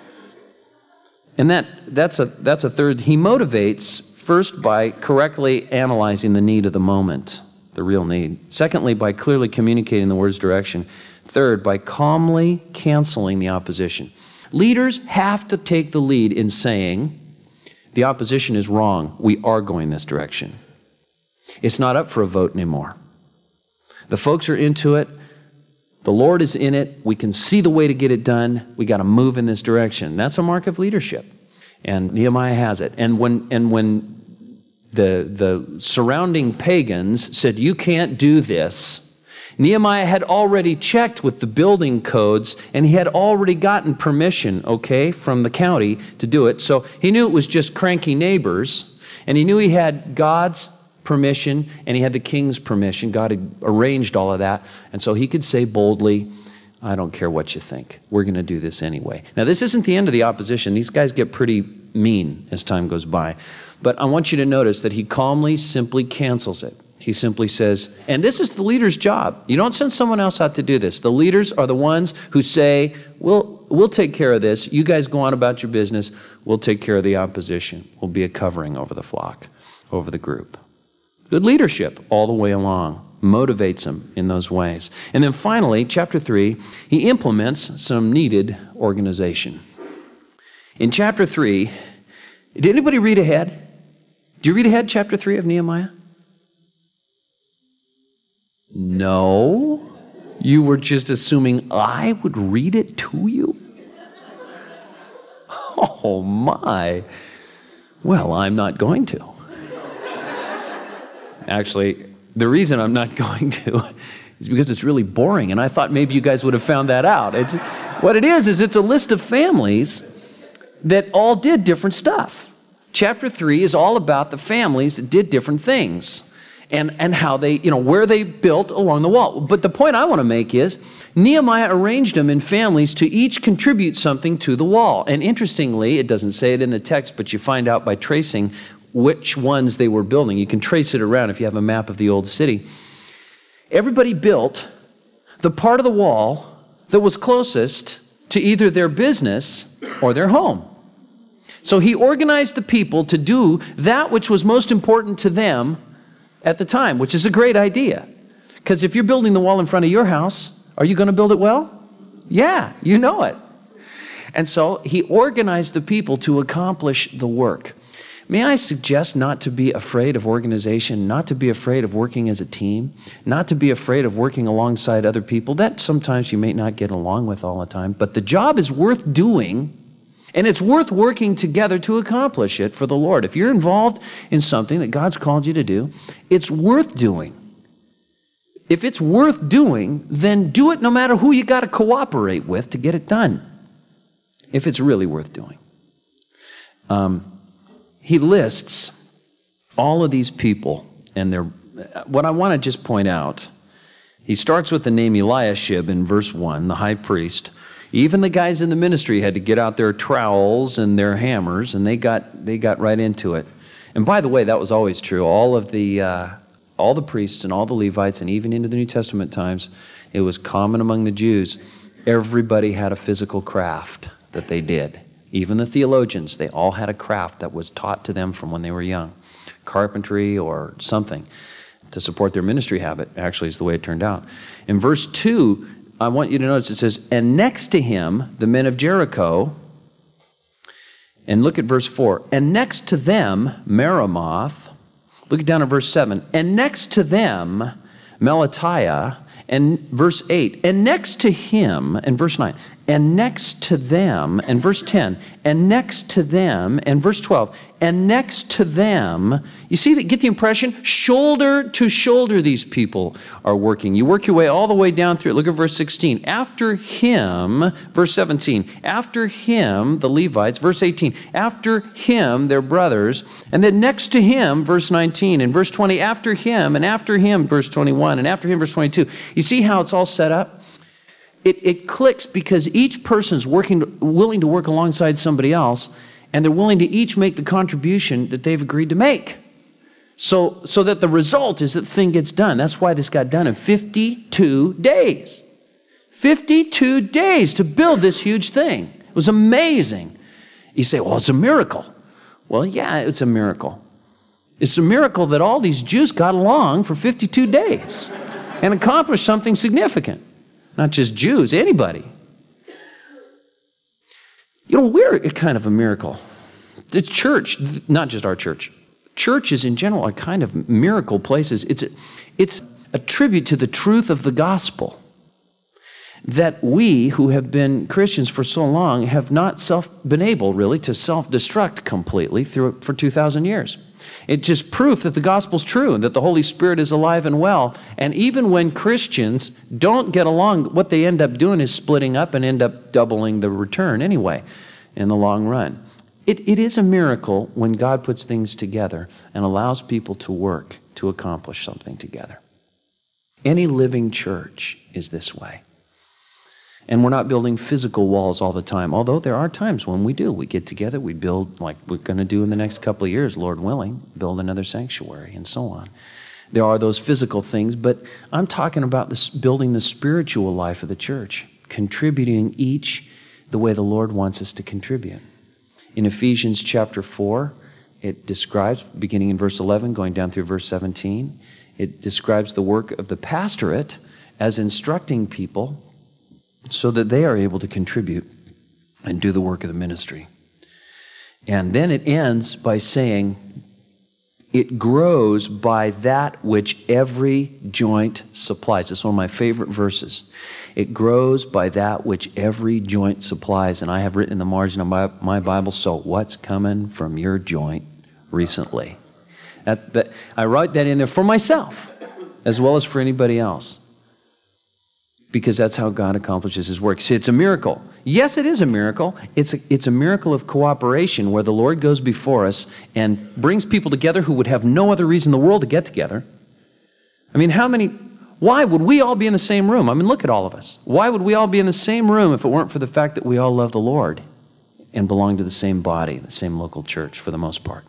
And that that's a that's a third. He motivates first by correctly analyzing the need of the moment, the real need. Secondly, by clearly communicating the word's direction. Third, by calmly canceling the opposition. Leaders have to take the lead in saying, the opposition is wrong. We are going this direction. It's not up for a vote anymore. The folks are into it. The Lord is in it. We can see the way to get it done. We got to move in this direction. That's a mark of leadership. And Nehemiah has it. And when and when the the surrounding pagans said, you can't do this, Nehemiah had already checked with the building codes, and he had already gotten permission, okay, from the county to do it. So he knew it was just cranky neighbors, and he knew he had God's permission, and he had the king's permission. God had arranged all of that, and so he could say boldly, I don't care what you think. We're going to do this anyway. Now, this isn't the end of the opposition. These guys get pretty mean as time goes by. But I want you to notice that he calmly, simply cancels it. He simply says, and this is the leader's job. You don't send someone else out to do this. The leaders are the ones who say, we'll, we'll take care of this. You guys go on about your business. We'll take care of the opposition. We'll be a covering over the flock, over the group. Good leadership all the way along. Motivates him in those ways. And then finally, chapter three, he implements some needed organization. In chapter three, did anybody read ahead? Did you read ahead, chapter three of Nehemiah? No. You were just assuming I would read it to you? Oh my. Well, I'm not going to. Actually, the reason I'm not going to is because it's really boring, and I thought maybe you guys would have found that out. It's, what it is, is it's a list of families that all did different stuff. Chapter three is all about the families that did different things and, and how they, you know, where they built along the wall. But the point I want to make is Nehemiah arranged them in families to each contribute something to the wall. And interestingly, it doesn't say it in the text, but you find out by tracing which ones they were building. You can trace it around if you have a map of the old city. Everybody built the part of the wall that was closest to either their business or their home. So he organized the people to do that which was most important to them at the time, which is a great idea. Because if you're building the wall in front of your house, are you going to build it well? Yeah, you know it. And so he organized the people to accomplish the work. May I suggest not to be afraid of organization, not to be afraid of working as a team, not to be afraid of working alongside other people that sometimes you may not get along with all the time, but the job is worth doing, and it's worth working together to accomplish it for the Lord. If you're involved in something that God's called you to do, it's worth doing. If it's worth doing, then do it no matter who you got to cooperate with to get it done, if it's really worth doing. Um... He lists all of these people, and they're, what I want to just point out, he starts with the name Eliashib in verse one, the high priest. Even the guys in the ministry had to get out their trowels and their hammers, and they got they got right into it. And by the way, that was always true. All of the uh, all the priests and all the Levites, and even into the New Testament times, it was common among the Jews. Everybody had a physical craft that they did. Even the theologians, they all had a craft that was taught to them from when they were young. Carpentry or something to support their ministry habit, actually, is the way it turned out. In verse two, I want you to notice it says, and next to him, the men of Jericho, and look at verse four, and next to them, Meremoth, look down at verse seven, and next to them, Melatiah, and verse eight, and next to him, and verse nine, and next to them, and verse ten, and next to them, and verse twelve, and next to them. You see, that get the impression? Shoulder to shoulder these people are working. You work your way all the way down through it. Look at verse sixteen. After him, verse seventeen, after him, the Levites, verse eighteen, after him, their brothers, and then next to him, verse nineteen, and verse twenty, after him, and after him, verse twenty-one, and after him, verse twenty-two. You see how it's all set up? It, it clicks because each person's working, willing to work alongside somebody else, and they're willing to each make the contribution that they've agreed to make. So, so that the result is that the thing gets done. That's why this got done in fifty-two days. fifty-two days to build this huge thing. It was amazing. You say, well, it's a miracle. Well, yeah, it's a miracle. It's a miracle that all these Jews got along for fifty-two days and accomplished something significant. Not just Jews, anybody. You know, we're kind of a miracle. The church, not just our church, churches in general are kind of miracle places. It's a, it's a tribute to the truth of the gospel that we who have been Christians for so long have not self been able really to self-destruct completely through for two thousand years. It's just proof that the gospel's true and that the Holy Spirit is alive and well. And even when Christians don't get along, what they end up doing is splitting up and end up doubling the return anyway in the long run. It, it is a miracle when God puts things together and allows people to work to accomplish something together. Any living church is this way. And we're not building physical walls all the time, although there are times when we do. We get together, we build, like we're going to do in the next couple of years, Lord willing, build another sanctuary and so on. There are those physical things, but I'm talking about this, building the spiritual life of the church, contributing each the way the Lord wants us to contribute. In Ephesians chapter four, it describes, beginning in verse eleven, going down through verse seventeen, it describes the work of the pastorate as instructing people so that they are able to contribute and do the work of the ministry. And then it ends by saying, it grows by that which every joint supplies. It's one of my favorite verses. It grows by that which every joint supplies. And I have written in the margin of my, my Bible, so what's coming from your joint recently? That, that, I write that in there for myself as well as for anybody else, because that's how God accomplishes His work. See, it's a miracle. Yes, it is a miracle. It's a, it's a miracle of cooperation where the Lord goes before us and brings people together who would have no other reason in the world to get together. I mean, how many, why would we all be in the same room? I mean, look at all of us. Why would we all be in the same room if it weren't for the fact that we all love the Lord and belong to the same body, the same local church for the most part?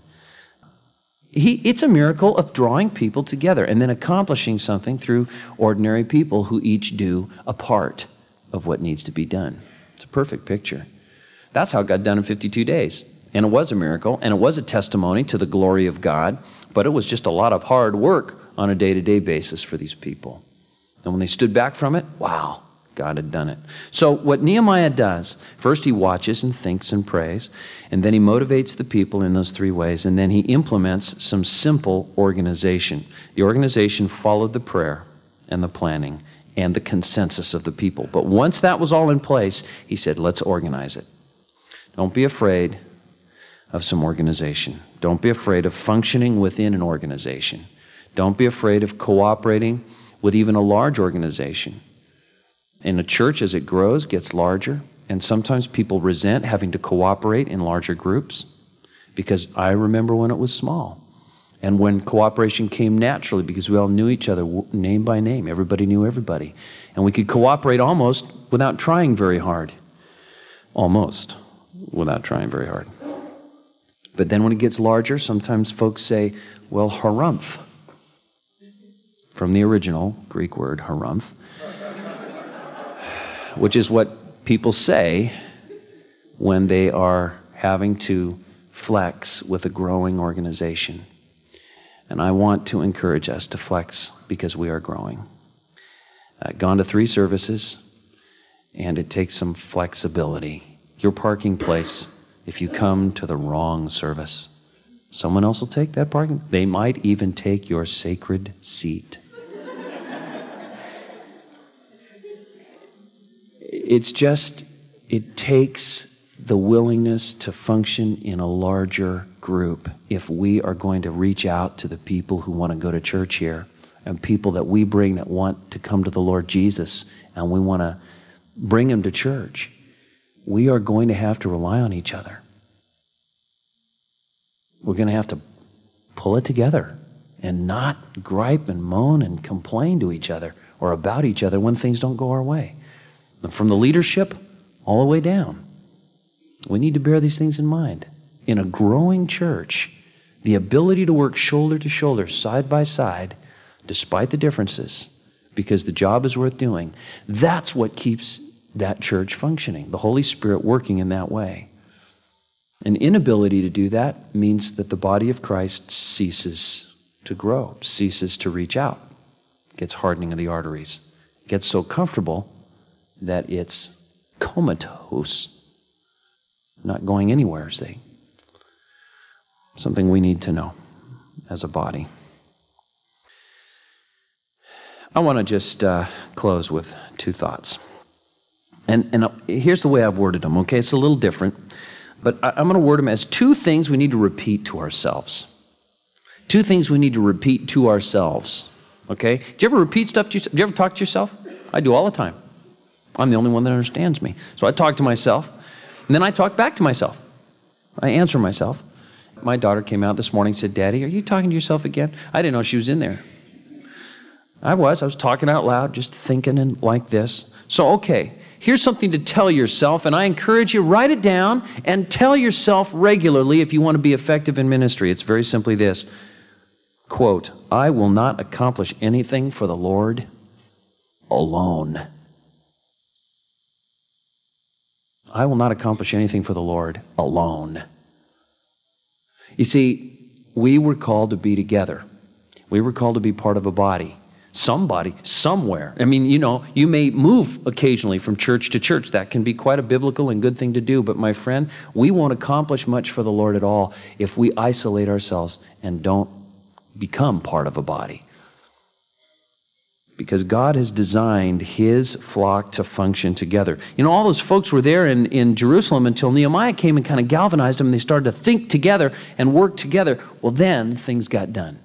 He, it's a miracle of drawing people together and then accomplishing something through ordinary people who each do a part of what needs to be done. It's a perfect picture. That's how it got done in fifty-two days. And it was a miracle, and it was a testimony to the glory of God, but it was just a lot of hard work on a day-to-day basis for these people. And when they stood back from it, wow, God had done it. So what Nehemiah does, first he watches and thinks and prays, and then he motivates the people in those three ways, and then he implements some simple organization. The organization followed the prayer and the planning and the consensus of the people. But once that was all in place, he said, let's organize it. Don't be afraid of some organization. Don't be afraid of functioning within an organization. Don't be afraid of cooperating with even a large organization. And a church, as it grows, gets larger, and sometimes people resent having to cooperate in larger groups, because I remember when it was small, and when cooperation came naturally because we all knew each other name by name. Everybody knew everybody, and we could cooperate almost without trying very hard. almost, without trying very hard. But then when it gets larger, sometimes folks say, well, harumph, from the original Greek word harumph, which is what people say when they are having to flex with a growing organization. And I want to encourage us to flex because we are growing. I've gone to three services, and it takes some flexibility. Your parking place, if you come to the wrong service, someone else will take that parking. They might even take your sacred seat. It's just, it takes the willingness to function in a larger group if we are going to reach out to the people who want to go to church here and people that we bring that want to come to the Lord Jesus, and we want to bring them to church. We are going to have to rely on each other. We're going to have to pull it together and not gripe and moan and complain to each other or about each other when things don't go our way. From the leadership all the way down. We need to bear these things in mind. In a growing church, the ability to work shoulder to shoulder, side by side, despite the differences, because the job is worth doing, that's what keeps that church functioning. The Holy Spirit working in that way. An inability to do that means that the body of Christ ceases to grow, ceases to reach out, gets hardening of the arteries, gets so comfortable that it's comatose, not going anywhere, see. Something we need to know as a body. I want to just uh, close with two thoughts. And, and here's the way I've worded them, okay? It's a little different, but I, I'm going to word them as two things we need to repeat to ourselves. Two things we need to repeat to ourselves, okay? Do you ever repeat stuff to yourself? Do you ever talk to yourself? I do all the time. I'm the only one that understands me. So I talk to myself, and then I talk back to myself. I answer myself. My daughter came out this morning and said, Daddy, are you talking to yourself again? I didn't know she was in there. I was. I was talking out loud, just thinking and like this. So, okay, here's something to tell yourself, and I encourage you, write it down and tell yourself regularly if you want to be effective in ministry. It's very simply this, quote, I will not accomplish anything for the Lord alone. I will not accomplish anything for the Lord alone. You see, we were called to be together. We were called to be part of a body. Somebody, somewhere. I mean, you know, you may move occasionally from church to church. That can be quite a biblical and good thing to do. But my friend, we won't accomplish much for the Lord at all if we isolate ourselves and don't become part of a body. Because God has designed His flock to function together. You know, all those folks were there in, in Jerusalem until Nehemiah came and kind of galvanized them, and they started to think together and work together. Well, then things got done.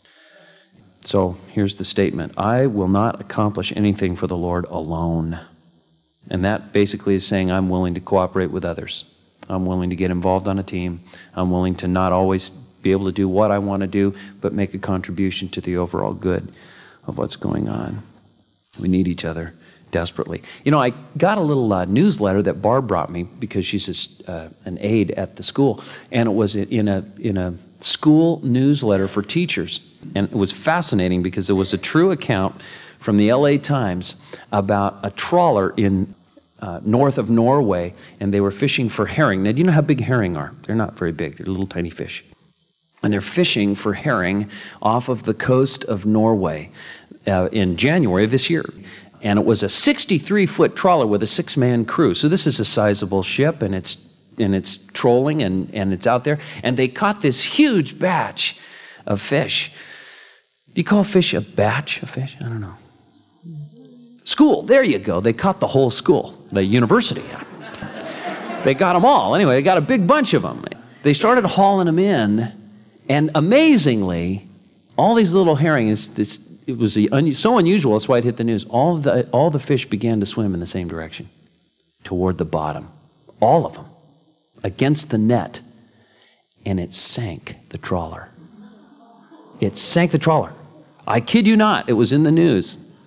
So here's the statement. I will not accomplish anything for the Lord alone. And that basically is saying I'm willing to cooperate with others. I'm willing to get involved on a team. I'm willing to not always be able to do what I want to do, but make a contribution to the overall good of what's going on. We need each other desperately. You know, I got a little uh, newsletter that Barb brought me because she's a, uh, an aide at the school, and it was in a in a school newsletter for teachers, and it was fascinating because it was a true account from the L A Times about a trawler in uh, north of Norway, and they were fishing for herring. Now, do you know how big herring are? They're not very big. They're little tiny fish. And they're fishing for herring off of the coast of Norway uh, in January of this year. And it was a sixty-three foot trawler with a six-man crew. So this is a sizable ship, and it's and it's trolling, and, and it's out there. And they caught this huge batch of fish. Do you call fish a batch of fish? I don't know. School, there you go. They caught the whole school, the university. They got them all. Anyway, they got a big bunch of them. They started hauling them in. And amazingly, all these little herrings, this, it was a, un, so unusual, that's why it hit the news. All the, all the fish began to swim in the same direction, toward the bottom. All of them, against the net. And it sank the trawler. It sank the trawler. I kid you not, it was in the news.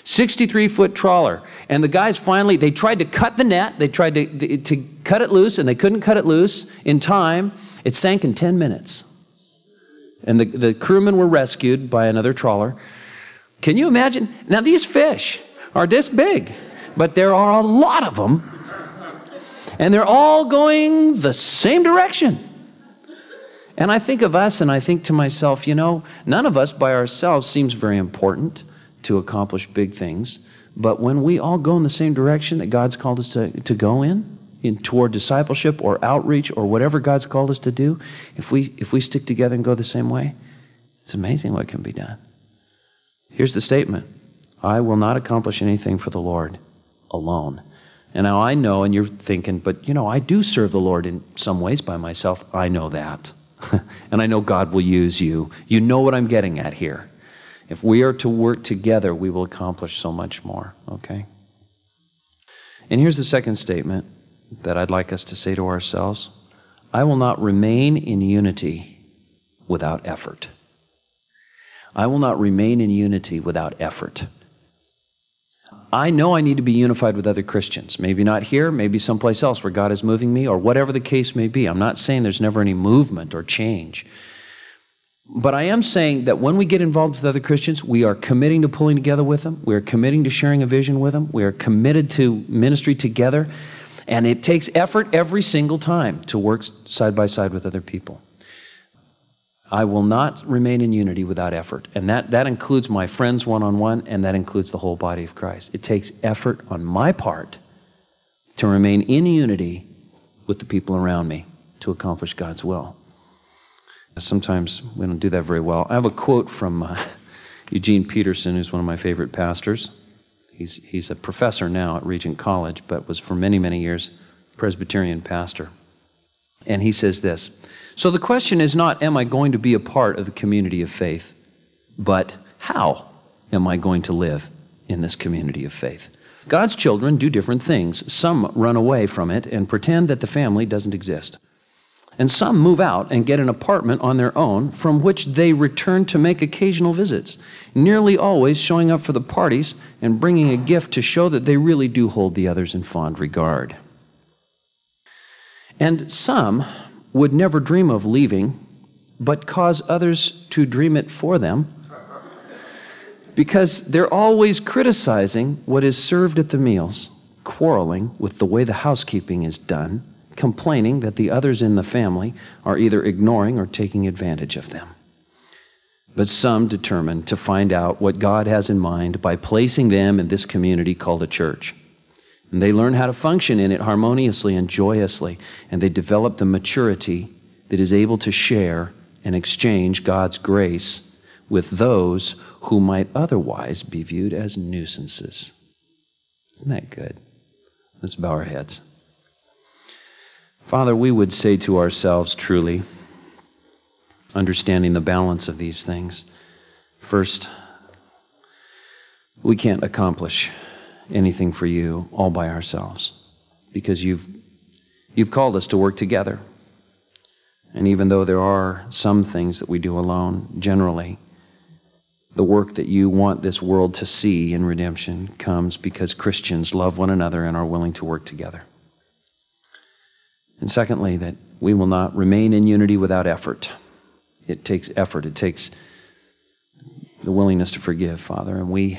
sixty-three foot trawler. And the guys finally, they tried to cut the net. They tried to, to cut it loose, and they couldn't cut it loose in time. It sank in ten minutes. And the, the crewmen were rescued by another trawler. Can you imagine? Now, these fish are this big, but there are a lot of them. And they're all going the same direction. And I think of us, and I think to myself, you know, none of us by ourselves seems very important to accomplish big things. But when we all go in the same direction that God's called us to, to go in, in, toward discipleship or outreach or whatever God's called us to do, if we, if we stick together and go the same way, it's amazing what can be done. Here's the statement. I will not accomplish anything for the Lord alone. And now I know, and you're thinking, but you know, I do serve the Lord in some ways by myself. I know that. And I know God will use you. You know what I'm getting at here. If we are to work together, we will accomplish so much more, okay? And here's the second statement that I'd like us to say to ourselves. I will not remain in unity without effort. I will not remain in unity without effort. I know I need to be unified with other Christians. Maybe not here, maybe someplace else where God is moving me, or whatever the case may be. I'm not saying there's never any movement or change. But I am saying that when we get involved with other Christians, we are committing to pulling together with them. We are committing to sharing a vision with them. We are committed to ministry together. And it takes effort every single time to work side by side with other people. I will not remain in unity without effort. And that, that includes my friends one-on-one, and that includes the whole body of Christ. It takes effort on my part to remain in unity with the people around me to accomplish God's will. Sometimes we don't do that very well. I have a quote from uh, Eugene Peterson, who's one of my favorite pastors. He's, he's a professor now at Regent College, but was for many, many years Presbyterian pastor. And he says this, so the question is not, am I going to be a part of the community of faith, but how am I going to live in this community of faith? God's children do different things. Some run away from it and pretend that the family doesn't exist. And some move out and get an apartment on their own from which they return to make occasional visits, nearly always showing up for the parties and bringing a gift to show that they really do hold the others in fond regard. And some would never dream of leaving, but cause others to dream it for them, because they're always criticizing what is served at the meals, quarreling with the way the housekeeping is done, complaining that the others in the family are either ignoring or taking advantage of them. But some determine to find out what God has in mind by placing them in this community called a church. And they learn how to function in it harmoniously and joyously, and they develop the maturity that is able to share and exchange God's grace with those who might otherwise be viewed as nuisances. Isn't that good? Let's bow our heads. Father, we would say to ourselves truly, understanding the balance of these things, first, we can't accomplish anything for you all by ourselves, because you've you've called us to work together. And even though there are some things that we do alone, generally, the work that you want this world to see in redemption comes because Christians love one another and are willing to work together. And secondly, that we will not remain in unity without effort. It takes effort. It takes the willingness to forgive, Father. And we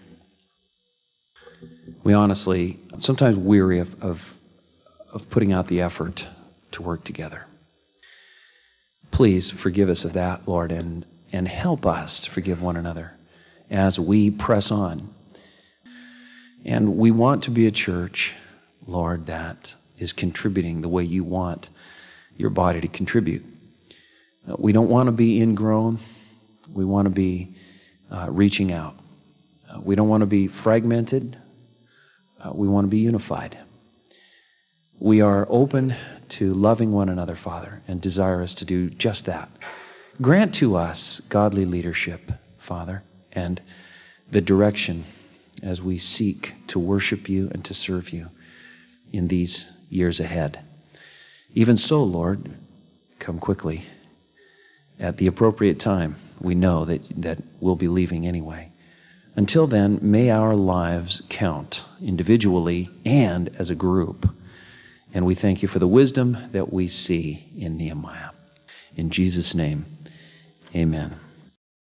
we honestly sometimes weary of, of, of putting out the effort to work together. Please forgive us of that, Lord, and, and help us to forgive one another as we press on. And we want to be a church, Lord, that is contributing the way you want your body to contribute. Uh, we don't want to be ingrown. We want to be uh, reaching out. Uh, we don't want to be fragmented. Uh, we want to be unified. We are open to loving one another, Father, and desirous to do just that. Grant to us godly leadership, Father, and the direction as we seek to worship you and to serve you in these years ahead. Even so, Lord, come quickly. At the appropriate time, we know that, that we'll be leaving anyway. Until then, may our lives count individually and as a group. And we thank you for the wisdom that we see in Nehemiah. In Jesus' name, amen.